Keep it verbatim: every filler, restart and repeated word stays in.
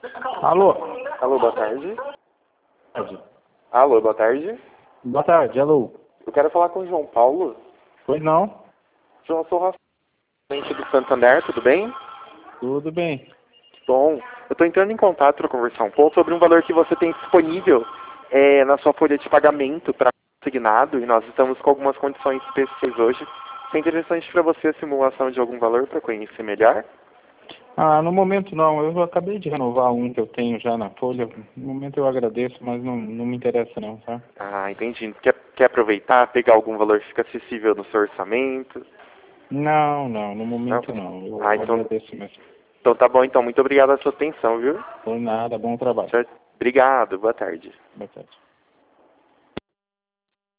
Alô? Alô, boa tarde. Tarde. Alô, boa tarde. Boa tarde, alô. Eu quero falar com o João Paulo. Pois não? João, eu sou o Rafael do Santander, tudo bem? Tudo bem. Bom, eu estou entrando em contato para conversar um pouco sobre um valor que você tem disponível é, na sua folha de pagamento para consignado, e nós estamos com algumas condições especiais hoje. É interessante para você a simulação de algum valor para conhecer melhor? Ah, no momento não. Eu acabei de renovar um que eu tenho já na folha. No momento eu agradeço, mas não, não me interessa não, tá? Ah, entendi. Quer, quer aproveitar, pegar algum valor que fica acessível no seu orçamento? Não, não. No Não? momento não. Eu Ah, então, agradeço mesmo. então tá bom. Então, muito obrigado pela sua atenção, viu? Por nada. Bom trabalho. Certo? Obrigado. Boa tarde. Boa tarde.